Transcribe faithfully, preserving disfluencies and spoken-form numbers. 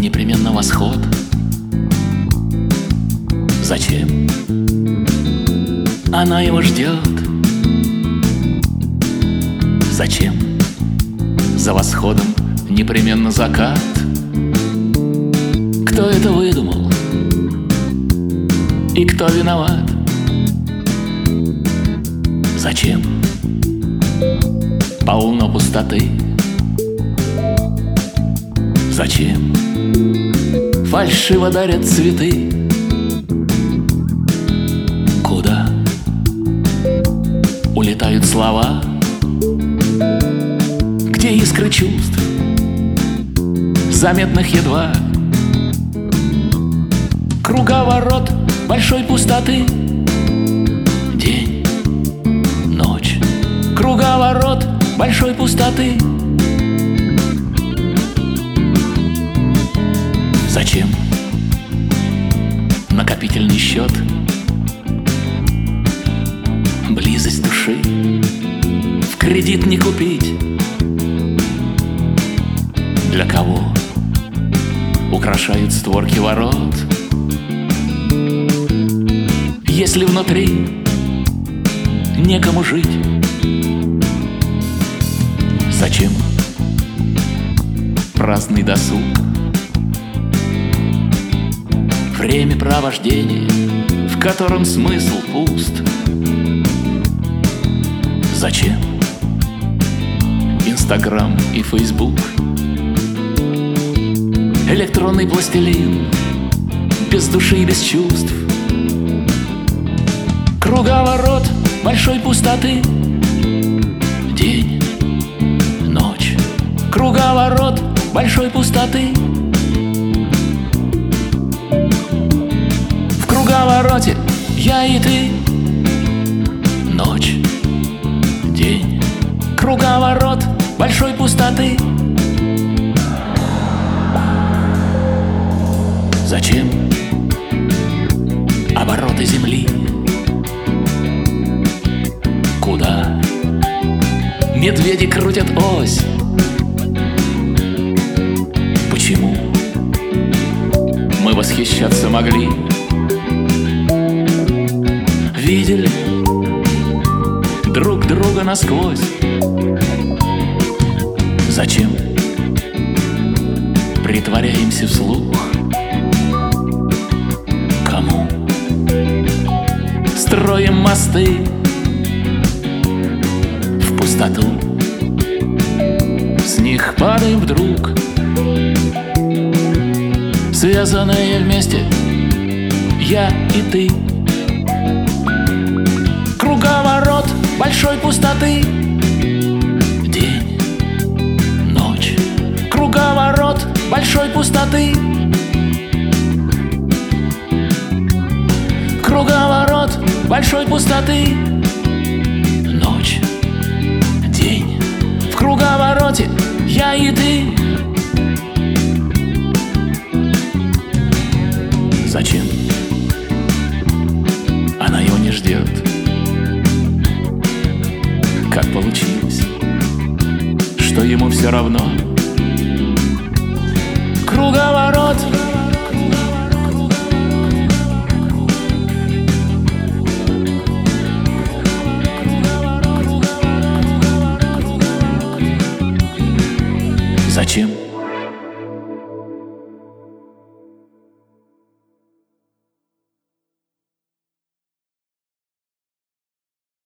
непременно восход. Зачем она его ждет? Зачем за восходом непременно закат? Кто это выдумал? И кто виноват? Зачем полно пустоты? Зачем фальшиво дарят цветы? Куда улетают слова? Где искры чувств, заметных едва? Круговорот большой пустоты. День, ночь, круговорот большой пустоты. Зачем накопительный счет? Близость души в кредит не купить. Для кого украшают створки ворот, если внутри некому жить? Зачем праздный досуг? Время провождения, в котором смысл пуст. Зачем Инстаграм и Фейсбук? Электронный пластилин, без души и без чувств. Круговорот большой пустоты. День, ночь, круговорот большой пустоты. В круговороте я и ты. Ночь, день, круговорот большой пустоты. Зачем обороты земли? Куда медведи крутят ось? Почему мы восхищаться могли? Видели друг друга насквозь. Зачем притворяемся вслух? Кому строим мосты в пустоту? С них падаем вдруг, связанные вместе я и ты. Круговорот большой пустоты. День, ночь, круговорот большой пустоты. Круговорот большой пустоты. Ночь, день, в круговороте я и ты. Зачем она его не ждет? Как получилось, что ему все равно? Круговорот. Зачем